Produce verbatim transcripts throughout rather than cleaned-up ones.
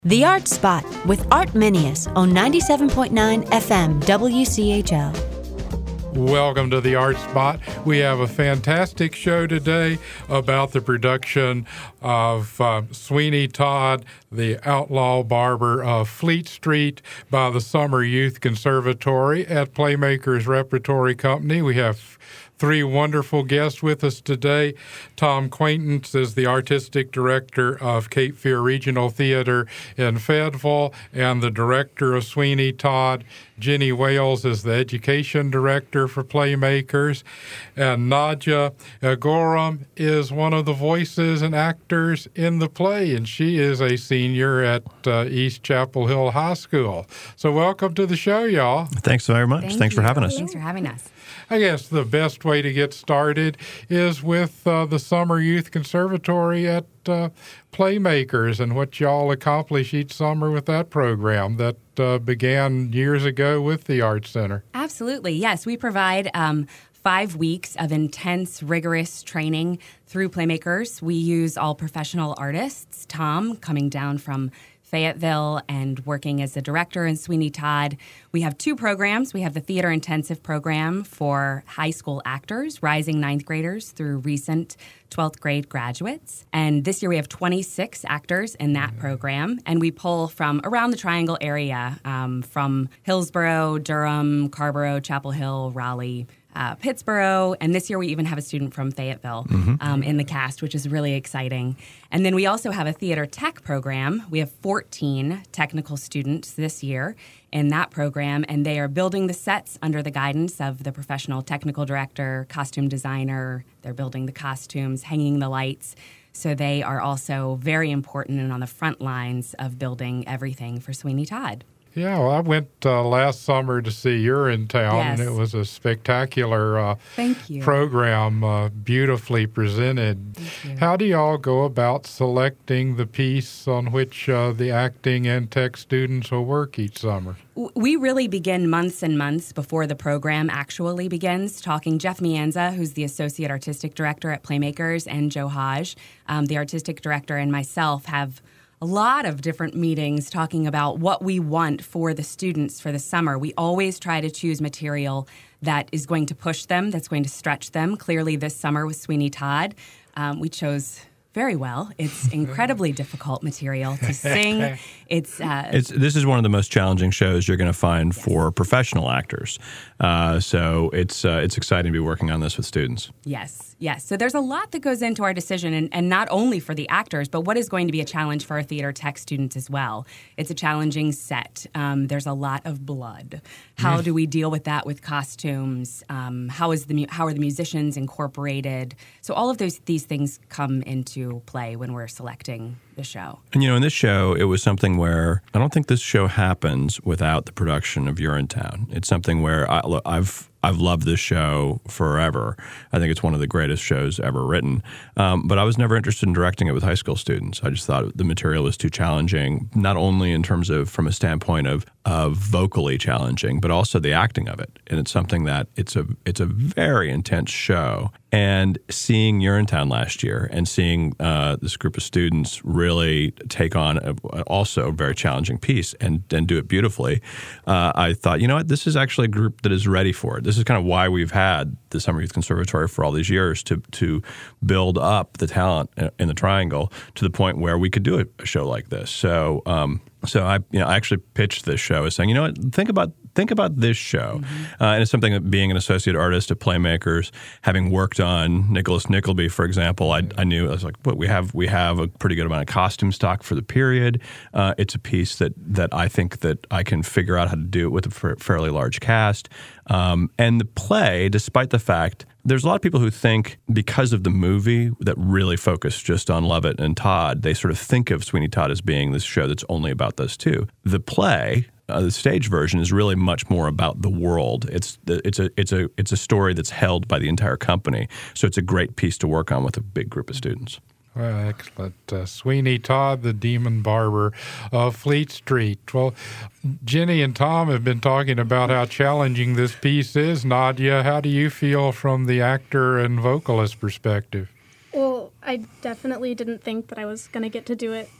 The Art Spot with Art Minius on ninety-seven point nine F M W C H L. Welcome to the Art Spot. We have a fantastic show today about the production of uh, Sweeney Todd, the Outlaw Barber of Fleet Street by the Summer Youth Conservatory at Playmakers Repertory Company. We have three wonderful guests with us today. Tom Quaintance is the artistic director of Cape Fear Regional Theater in Fayetteville and the director of Sweeney Todd. Jenny Wales is the education director for Playmakers. And Nadia Agoram is one of the voices and actors in the play, and she is a senior at uh, East Chapel Hill High School. So welcome to the show, y'all. Thanks very much. Thank Thanks you. for having us. Thanks for having us. I guess the best way to get started is with uh, the Summer Youth Conservatory at uh, Playmakers and what y'all accomplish each summer with that program that uh, began years ago with the Art Center. Absolutely. Yes, we provide um, five weeks of intense, rigorous training through Playmakers. We use all professional artists. Tom, coming down from Fayetteville and working as the director in Sweeney Todd. We have two programs. We have the Theater Intensive program for high school actors, rising ninth graders through recent twelfth grade graduates. And this year we have twenty-six actors in that program. And we pull from around the Triangle area, um, from Hillsborough, Durham, Carrboro, Chapel Hill, Raleigh, Uh, Pittsburgh, and this year we even have a student from Fayetteville mm-hmm. um, in the cast, which is really exciting. And then we also have a theater tech program. We have fourteen technical students this year in that program, and they are building the sets under the guidance of the professional technical director, costume designer. They're building the costumes, hanging the lights. So they are also very important and on the front lines of building everything for Sweeney Todd. Yeah, well, I went uh, last summer to see Urinetown, Yes. and it was a spectacular uh, Thank you. program, uh, beautifully presented. Thank you. How do y'all go about selecting the piece on which uh, the acting and tech students will work each summer? We really begin months and months before the program actually begins, talking Jeff Mianza, who's the Associate Artistic Director at Playmakers, and Joe Hodge, um, the Artistic Director, and myself have a lot of different meetings talking about what we want for the students for the summer. We always try to choose material that is going to push them, that's going to stretch them. Clearly this summer with Sweeney Todd, um, we chose very well. It's incredibly difficult material to sing. It's, uh, it's this is one of the most challenging shows you're going to find yes. for professional actors. Uh, so it's uh, it's exciting to be working on this with students. Yes, yes. So there's a lot that goes into our decision, and, and not only for the actors, but what is going to be a challenge for our theater tech students as well. It's a challenging set. Um, there's a lot of blood. How mm. do we deal with that with costumes? Um, how is the mu- how are the musicians incorporated? So all of those these things come into play when we're selecting the show. And, you know, in this show, it was something where I don't think this show happens without the production of Urinetown. It's something where I, I've I've loved this show forever. I think it's one of the greatest shows ever written. Um, but I was never interested in directing it with high school students. I just thought the material was too challenging, not only in terms of from a standpoint of of vocally challenging, but also the acting of it. And it's something that it's a it's a very intense show. And seeing Urinetown last year and seeing uh, this group of students really take on a, also a very challenging piece and, and do it beautifully, uh, I thought, you know what, this is actually a group that is ready for it. This is kind of why we've had the Summer Youth Conservatory for all these years, to to build up the talent in the Triangle to the point where we could do a, a show like this. So um, so I you know I actually pitched this show as saying, you know what, think about Think about this show. Mm-hmm. Uh, and it's something that being an associate artist at Playmakers, having worked on Nicholas Nickleby, for example, I, I knew, I was like, well, we have we have a pretty good amount of costume stock for the period. Uh, it's a piece that that I think that I can figure out how to do it with a f- fairly large cast. Um, and the play, despite the fact there's a lot of people who think because of the movie that really focused just on Lovett and Todd, they sort of think of Sweeney Todd as being this show that's only about those two. The play, uh, the stage version, is really much more about the world. It's it's a it's a it's a story that's held by the entire company. So it's a great piece to work on with a big group of students. Well, excellent. Uh, Sweeney Todd, the Demon Barber of Fleet Street. Well, Jenny and Tom have been talking about how challenging this piece is. Nadia, how do you feel from the actor and vocalist perspective? Well, I definitely didn't think that I was going to get to do it, like,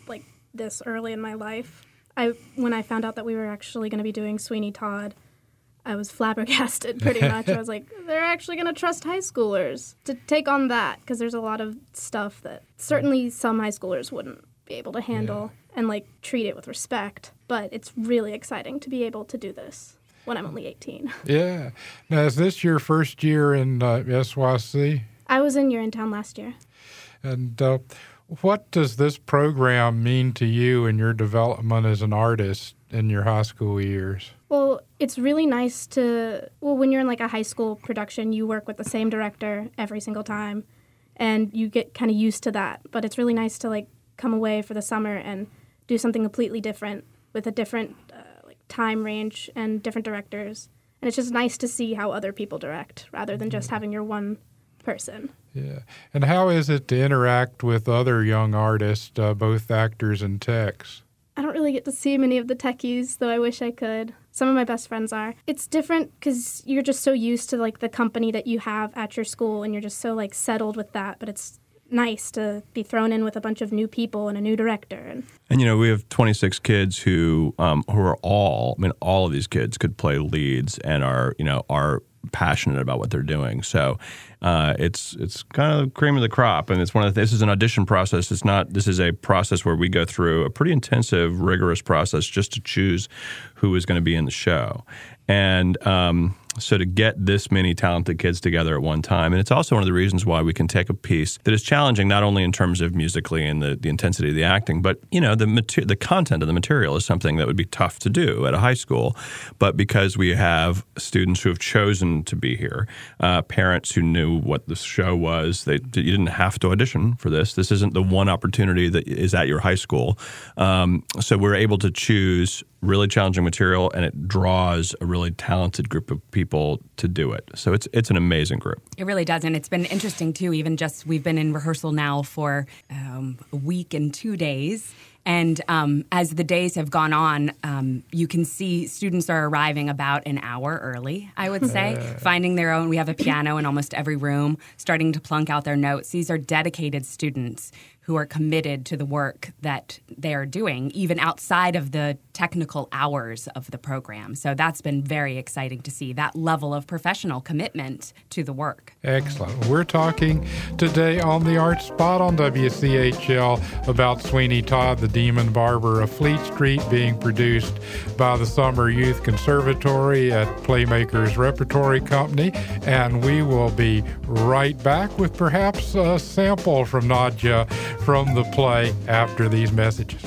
this early in my life. I when I found out that we were actually going to be doing Sweeney Todd, I was flabbergasted pretty much. I was like, they're actually going to trust high schoolers to take on that, because there's a lot of stuff that certainly some high schoolers wouldn't be able to handle yeah. and like treat it with respect. But it's really exciting to be able to do this when I'm only eighteen. Yeah. Now, is this your first year in uh, S Y C? I was in Urinetown last year. And uh, what does this program mean to you in your development as an artist in your high school years? Well, it's really nice to, well, when you're in like a high school production, you work with the same director every single time, and you get kind of used to that. But it's really nice to like come away for the summer and do something completely different with a different uh, like time range and different directors. And it's just nice to see how other people direct rather than just having your one person. Yeah. And how is it to interact with other young artists, uh, both actors and techs? I don't really get to see many of the techies, though I wish I could. Some of my best friends are. It's different because you're just so used to like the company that you have at your school, and you're just so like settled with that. But it's nice to be thrown in with a bunch of new people and a new director. And, and you know, we have twenty-six kids who um, who are all, I mean, all of these kids could play leads and are, you know, are passionate about what they're doing. So uh, it's it's kind of the cream of the crop, and it's one of the, this is an audition process. It's not. This is a process where we go through a pretty intensive, rigorous process just to choose who is going to be in the show, and um, so to get this many talented kids together at one time, and it's also one of the reasons why we can take a piece that is challenging not only in terms of musically and the, the intensity of the acting, but you know the mater- the content of the material is something that would be tough to do at a high school, but because we have students who have chosen to be here, uh, parents who knew what the show was, they you didn't have to audition for this. This isn't the one opportunity that is at your high school, um, so we're able to choose really challenging material, and it draws a really talented group of people to do it. So it's it's an amazing group. It really does, and it's been interesting too. Even just we've been in rehearsal now for um, a week and two days. And um, as the days have gone on, um, you can see students are arriving about an hour early, I would say, uh. finding their own. We have a piano in almost every room, starting to plunk out their notes. These are dedicated students who are committed to the work that they are doing, even outside of the technical hours of the program. So that's been very exciting to see, that level of professional commitment to the work. Excellent. We're talking today on the Art Spot on W C H L about Sweeney Todd, the Demon Barber of Fleet Street, being produced by the Summer Youth Conservatory at Playmakers Repertory Company. And we will be right back with perhaps a sample from Nadja from the play after these messages.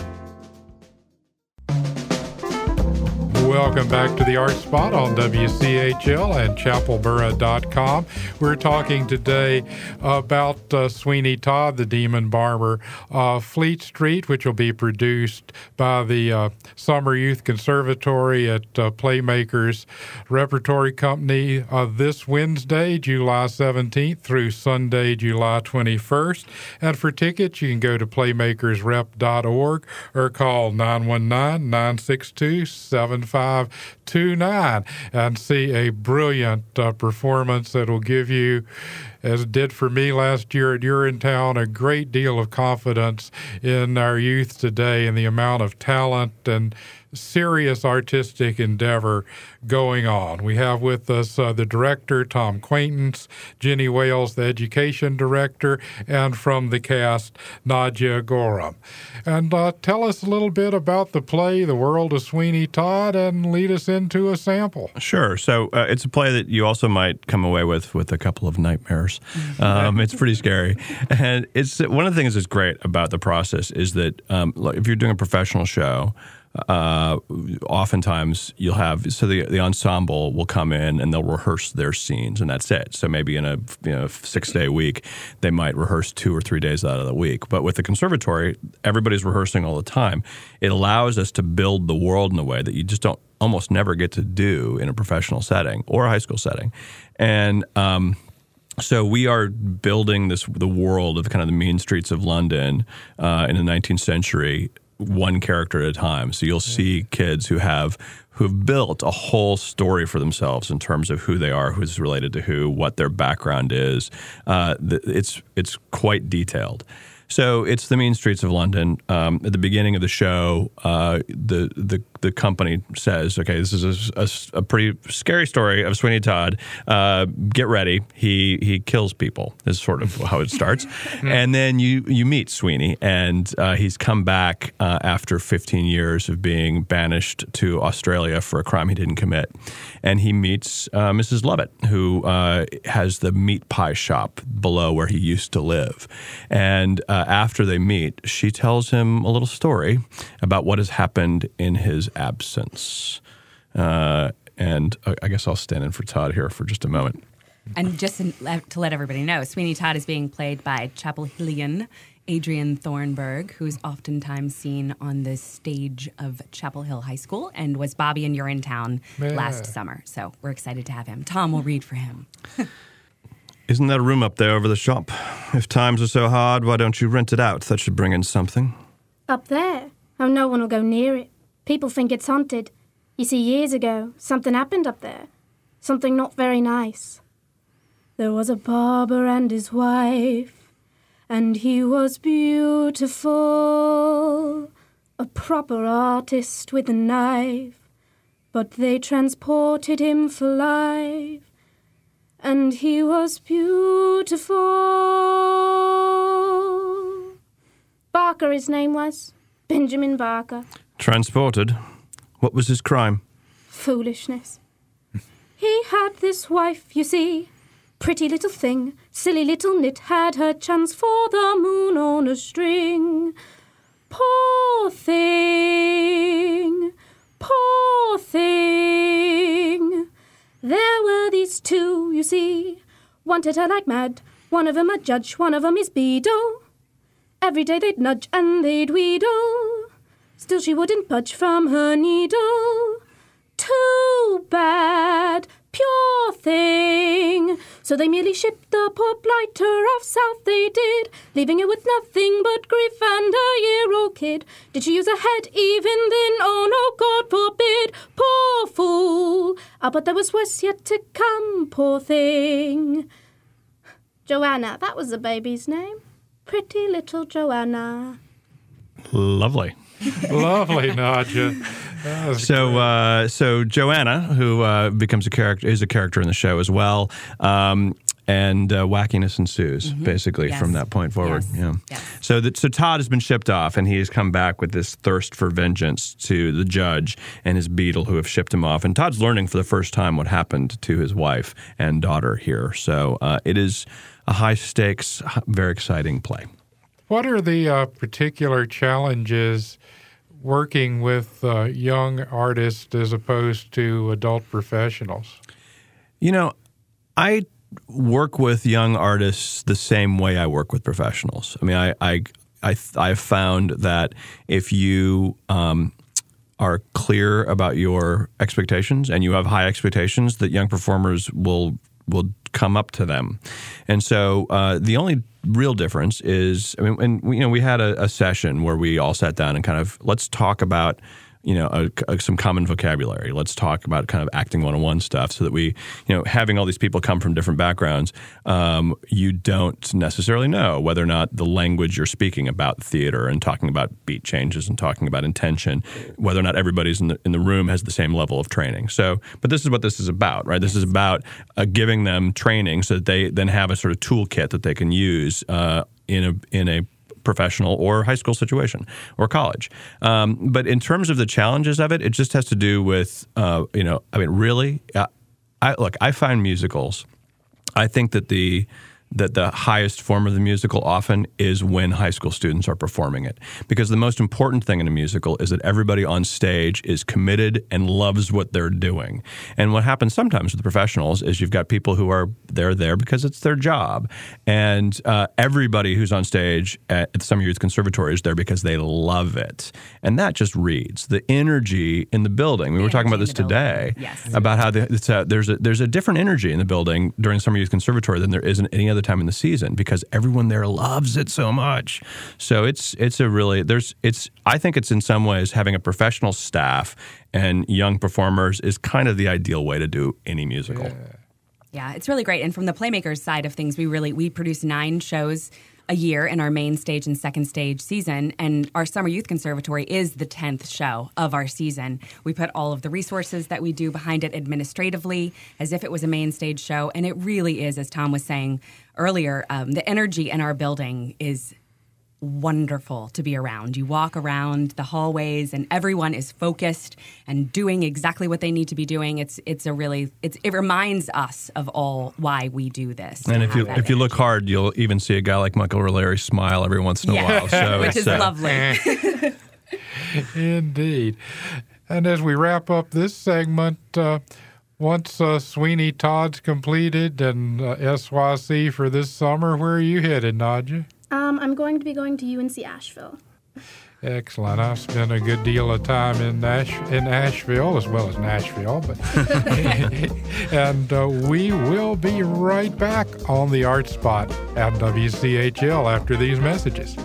Welcome back to the Art Spot on W C H L and chapel borough dot com. We're talking today about uh, Sweeney Todd, the Demon Barber of Fleet Street, which will be produced by the uh, Summer Youth Conservatory at uh, Playmakers Repertory Company uh, this Wednesday, July seventeenth through Sunday, July twenty-first. And for tickets, you can go to playmakers rep dot org or call nine one nine, nine six two, seven five two nine and see a brilliant uh, performance that will give you, as it did for me last year at Urinetown, a great deal of confidence in our youth today and the amount of talent and serious artistic endeavor going on. We have with us uh, the director, Tom Quaintance, Jenny Wales, the education director, and from the cast, Nadja Gorham. And uh, tell us a little bit about the play, The World of Sweeney Todd, and lead us into a sample. Sure. So uh, it's a play that you also might come away with with a couple of nightmares. Um, it's pretty scary. And it's one of the things that's great about the process is that um, if you're doing a professional show, Uh, oftentimes you'll have, so the the ensemble will come in and they'll rehearse their scenes and that's it. So maybe in a you know six-day week, they might rehearse two or three days out of the week. But with the conservatory, everybody's rehearsing all the time. It allows us to build the world in a way that you just don't almost never get to do in a professional setting or a high school setting. And um So we are building this the world of kind of the mean streets of London uh, in the nineteenth century, one character at a time. So you'll see kids who have who've built a whole story for themselves in terms of who they are, who's related to who, what their background is. Uh, it's it's quite detailed. So it's the mean streets of London. Um, at the beginning of the show, uh, the the the company says, "Okay, this is a, a, a pretty scary story of Sweeney Todd. Uh, get ready. He he kills people." Is sort of how it starts. And then you you meet Sweeney, and uh, he's come back uh, after fifteen years of being banished to Australia for a crime he didn't commit, and he meets uh, Missus Lovett, who uh, has the meat pie shop below where he used to live, and uh, after they meet, she tells him a little story about what has happened in his absence. Uh, and I guess I'll stand in for Todd here for just a moment. And just to let everybody know, Sweeney Todd is being played by Chapel Hillian Adrian Thornburg, who's oftentimes seen on the stage of Chapel Hill High School and was Bobby in Urinetown Yeah. last summer. So we're excited to have him. Tom will read for him. Isn't that a room up there over the shop? If times are so hard, why don't you rent it out? That should bring in something. Up there? Oh, no one will go near it. People think it's haunted. You see, years ago, something happened up there. Something not very nice. There was a barber and his wife, and he was beautiful, a proper artist with a knife, but they transported him for life, and he was beautiful. Barker his name was, Benjamin Barker. Transported? What was his crime? Foolishness. He had this wife, you see, pretty little thing, silly little nit, had her chance for the moon on a string. Poor thing, poor thing. There were these two, you see, wanted her like mad. One of 'em a judge, one of 'em is Beadle. Every day they'd nudge and they'd wheedle. Still she wouldn't budge from her needle. Too bad, pure thing. So they merely shipped the poor blighter off south, they did, leaving her with nothing but grief and a year-old kid. Did she use a head even then? Oh no, God forbid. Poor fool. Ah, but there was worse yet to come, poor thing. Joanna, that was the baby's name. Pretty little Joanna. Lovely. Lovely, Nadja. That was So, great. uh, so Joanna, who uh, becomes a character, is a character in the show as well, um, and uh, wackiness ensues basically Yes. from that point forward. Yes. Yeah. Yes. So, that, so Todd has been shipped off, and he has come back with this thirst for vengeance to the judge and his beadle who have shipped him off. And Todd's learning for the first time what happened to his wife and daughter here. So, uh, it is a high stakes, very exciting play. What are the uh, particular challenges working with uh, young artists as opposed to adult professionals? You know, I work with young artists the same way I work with professionals. I mean, I I I I've found that if you um, are clear about your expectations and you have high expectations, that young performers will will come up to them. And so uh, the only real difference is, I mean, and we, you know, we had a, a session where we all sat down and kind of, let's talk about, you know, a, a, some common vocabulary. Let's talk about kind of acting one oh one stuff so that we, you know, having all these people come from different backgrounds, um, you don't necessarily know whether or not the language you're speaking about theater and talking about beat changes and talking about intention, whether or not everybody's in the, in the room has the same level of training. So, but this is what this is about, right? This is about uh, giving them training so that they then have a sort of toolkit that they can use uh, in a in a professional or high school situation or college. Um, but in terms of the challenges of it, it just has to do with, uh, you know, I mean, really, uh, I, look, I find musicals, I think that the that the highest form of the musical often is when high school students are performing it. Because the most important thing in a musical is that everybody on stage is committed and loves what they're doing. And what happens sometimes with professionals is you've got people who are they're there because it's their job. And uh, everybody who's on stage at the Summer Youth Conservatory is there because they love it. And that just reads. The energy in the building. We The were talking about energy this in the today building. Yes. about how the, it's a, there's a there's a different energy in the building during Summer Youth Conservatory than there is in any other time in the season because everyone there loves it so much. So it's it's a really there's it's I think it's in some ways having a professional staff and young performers is kind of the ideal way to do any musical. Yeah. Yeah, it's really great. And from the Playmakers side of things, we really we produce nine shows a year in our main stage and second stage season, and our Summer Youth Conservatory is the tenth show of our season. We put all of the resources that we do behind it administratively as if it was a main stage show, and it really is, as Tom was saying earlier, um, the energy in our building is wonderful to be around. You walk around the hallways and everyone is focused and doing exactly what they need to be doing. It's it's a really it's it reminds us of all why we do this. And if you if you look hard, you'll even see a guy like Michael O'Leary smile every once in a yeah. while. So which is uh, lovely. Indeed. And as we wrap up this segment, uh, once uh, Sweeney Todd's completed and uh, S Y C for this summer, where are you headed, Nadja? Um, I'm going to be going to U N C Asheville. Excellent. I've spent a good deal of time in Nash in Asheville as well as Nashville, but and uh, we will be right back on the Art Spot at W C H L after these messages.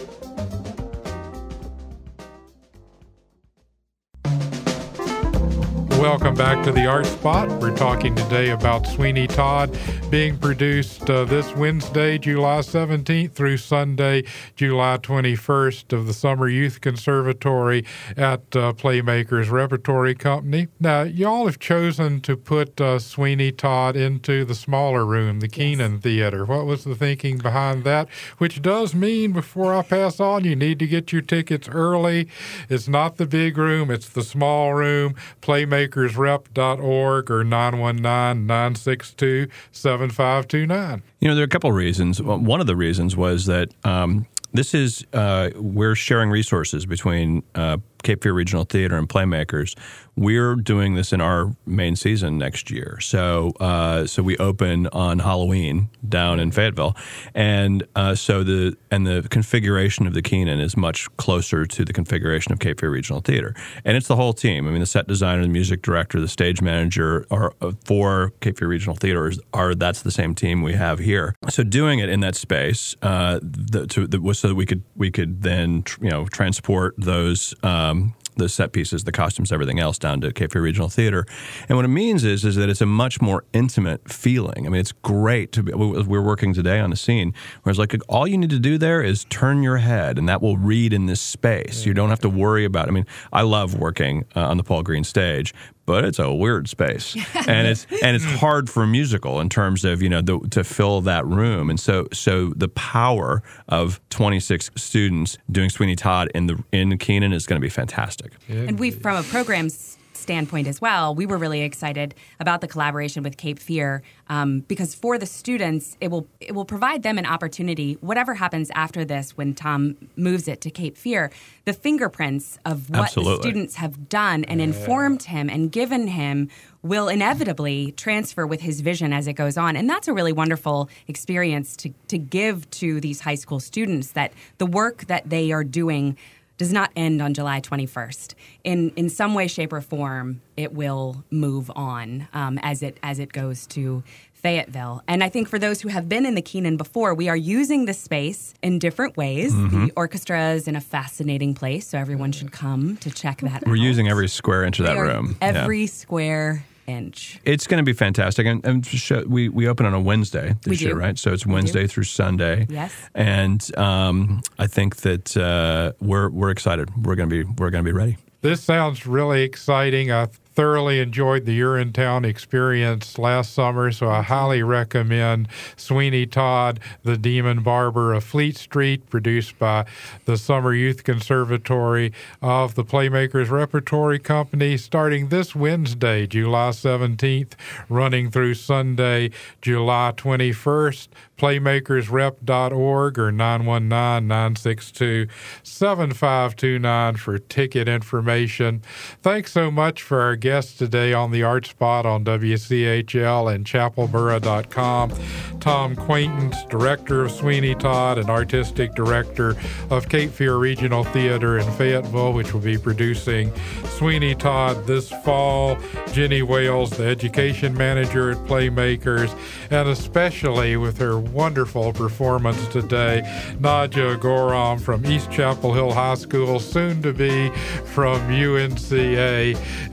Welcome back to the Art Spot. We're talking today about Sweeney Todd being produced uh, this Wednesday, July seventeenth through Sunday, July twenty-first of the Summer Youth Conservatory at uh, Playmakers Repertory Company. Now, y'all have chosen to put uh, Sweeney Todd into the smaller room, the Keenan yes. Theater. What was the thinking behind that? Which does mean, before I pass on, you need to get your tickets early. It's not the big room, it's the small room. Playmakers rep dot org or nine one nine, nine six two, seven five two nine. You know, there are a couple of reasons. One of the reasons was that um, this is, uh, we're sharing resources between uh, Cape Fear Regional Theater and Playmakers. We're doing this in our main season next year. So uh, so we open on Halloween down in Fayetteville. And uh, so the and the configuration of the Keenan is much closer to the configuration of Cape Fear Regional Theater. And it's the whole team. I mean, the set designer, the music director, the stage manager are uh, for Cape Fear Regional Theater are that's the same team we have here. So doing it in that space uh, the, to, the, was so that we could we could then you know transport those um, the set pieces, the costumes, everything else down to Cape Fear Regional Theater. And what it means is is that it's a much more intimate feeling. I mean, it's great to be, we're working today on a scene where it's like all you need to do there is turn your head and that will read in this space. You don't have to worry about it. I mean, I love working uh, on the Paul Green stage, but it's a weird space, and it's and it's hard for a musical in terms of you know the, to fill that room, and so so the power of twenty-six students doing Sweeney Todd in the in Keenan is going to be fantastic. And we, from a program's standpoint as well, we were really excited about the collaboration with Cape Fear um, because for the students, it will it will provide them an opportunity, whatever happens after this when Tom moves it to Cape Fear, the fingerprints of what Absolutely. the students have done and informed him and given him will inevitably transfer with his vision as it goes on. And that's a really wonderful experience to, to give to these high school students, that the work that they are doing does not end on July twenty-first. In in some way, shape, or form, it will move on um, as it as it goes to Fayetteville. And I think for those who have been in the Keenan before, we are using the space in different ways. Mm-hmm. The orchestra is in a fascinating place, so everyone should come to check that out. We're using every square inch of that We are room. Every yeah. square inch. It's going to be fantastic. And, and show, we, we open on a Wednesday this we year, do. right? So it's Wednesday through Sunday. Yes. And um, I think that uh, we're we're excited. We're going to be we're going to be ready. This sounds really exciting. I thoroughly enjoyed the Urinetown experience last summer, so I highly recommend Sweeney Todd, the Demon Barber of Fleet Street, produced by the Summer Youth Conservatory of the Playmakers Repertory Company, starting this Wednesday, July seventeenth, running through Sunday, July twenty-first. Playmakers rep dot org or nine one nine, nine six two, seven five two nine for ticket information. Thanks so much for our guests today on the Art Spot on W C H L and chapel borough dot com. Tom Quaintance, director of Sweeney Todd and artistic director of Cape Fear Regional Theater in Fayetteville, which will be producing Sweeney Todd this fall. Jenny Wales, the education manager at Playmakers, and especially with her wonderful performance today, Nadja Goram from East Chapel Hill High School, soon to be from U N C A, and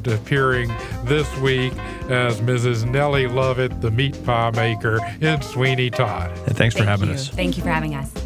appearing this week as Missus Nellie Lovett, the meat pie maker in Sweeney Todd. And thanks for Thank having you. us. Thank you for having us.